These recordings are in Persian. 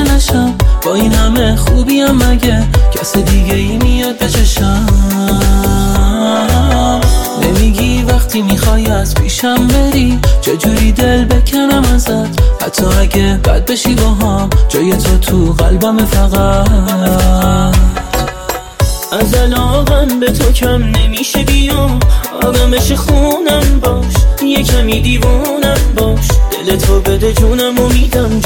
نشم. با این همه خوبیم مگه کس دیگه ای میاد به چشم؟ نمیگی وقتی میخوای از پیشم بری چجوری دل بکنم ازت؟ حتی اگه بد بشی با هم جای تو قلبم فقط. از علاقم به تو کم نمیشه بیام، آدمش خونم باش، یه کمی دیوونم باش، دل تو بده جونم و میدم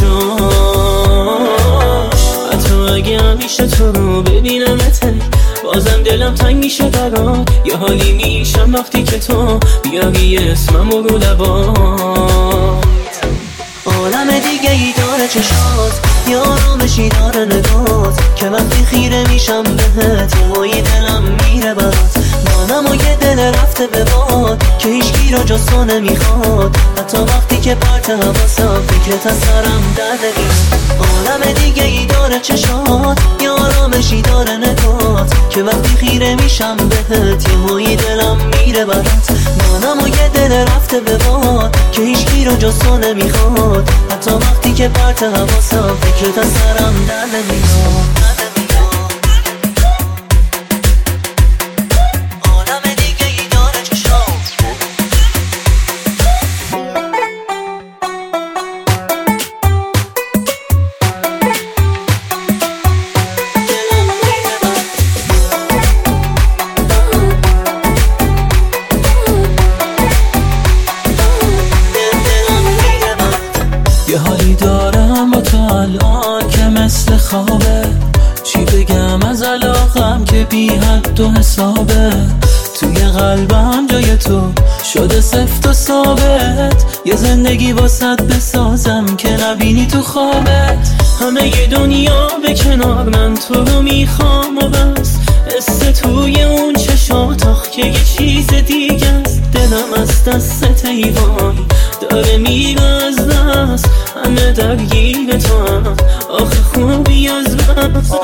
جاش. حتی اگه همیشه تو رو ببینمته بازم دلم تنگ میشه برات، یه حالی میشم وقتی که تو بیاری اسمم رو لبات. عالم دیگه ای داره چشات، یه آرامشی داره نگات که وقتی خیره میشم بهت یه مایی دلم میره برات. منم و یه دل رفته به باد که هیچکی را جز تو نمیخواد، حتی وقتی که پرت حواسم فکرت از سرم در نمیاد. عالم دیگه ای داره چشات، یه آرامشی داره نگات که وقتی خیره میشم بهت یه مایی دلم میره برات. منم و یه دل رفته به باد که هیچکی را جز تو نمیخواد، حتی وقتی که پرت حواسم فکرت از سرم در نمیاد. یه حالی دارم با تو الان که مثل خوابه، چی بگم از علاقم که بی حد و حسابه. توی قلبم جای تو شده سفت و ثابت، یه زندگی واسط بسازم که نبینی تو خوابت. همه ی دنیا به کنار من تو رو میخوام و بس، حس توی اون چشات آخ که یه چیز دیگه است. دلم از دست حیوان داره میره از دست، همه درگیر تو هم آخه خوبی از بس.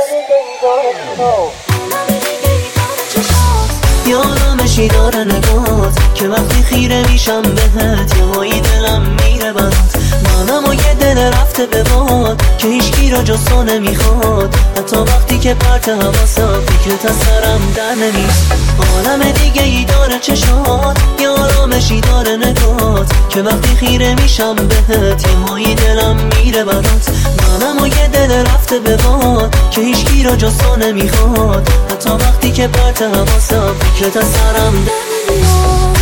یه آرامشی داره نگات که وقتی خیره میشم بهت یه مایی دلم میره برات. منم و یه دل رفته به باد که هیچکی را جز تو نمیخواد، حتی وقتی که پرت حواسم فکرت از سرم در نمیاد. عالم دیگه ای داره چشات، یه آرامشی داره نگات که وقتی خیره میشم بهت یه مایی دلم میره برات. منم و یه دل رفته به باد که هیچکی را جز تو نمیخواد، حتی وقتی که پرت حواسم فکرت از سرم در نمیاد.